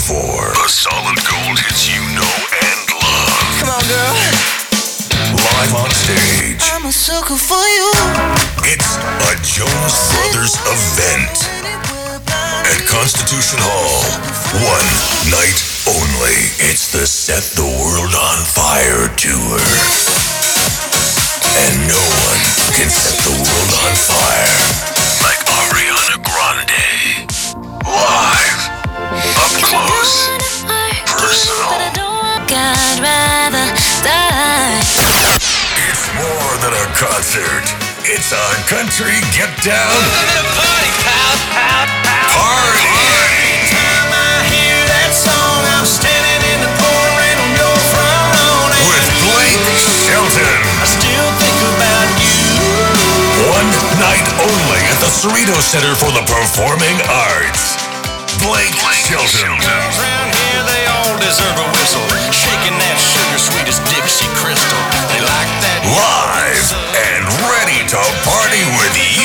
for. The solid gold hits you know and love. Come on, girl. Live on stage. I'm a sucker for you. It's a Jonas Brothers event at Constitution Hall. One night only. It's the Set the World on Fire tour. And no one can set the world on fire like Ariana Grande. Live, up close, personal. I'd rather die. It's more than a concert. It's a country get down. Party, pal, pal, pal. Party. Every time I hear that song, I'm standing in the pouring rain on your front lawn. With Blake Shelton. I still think about you. One night only at the Cerritos Center for the Performing Arts. Blake Shelton. Around here, they all deserve a whistle. Shaking that sugar sweet as Dixie Crystal. They like that. Live and ready to party with you.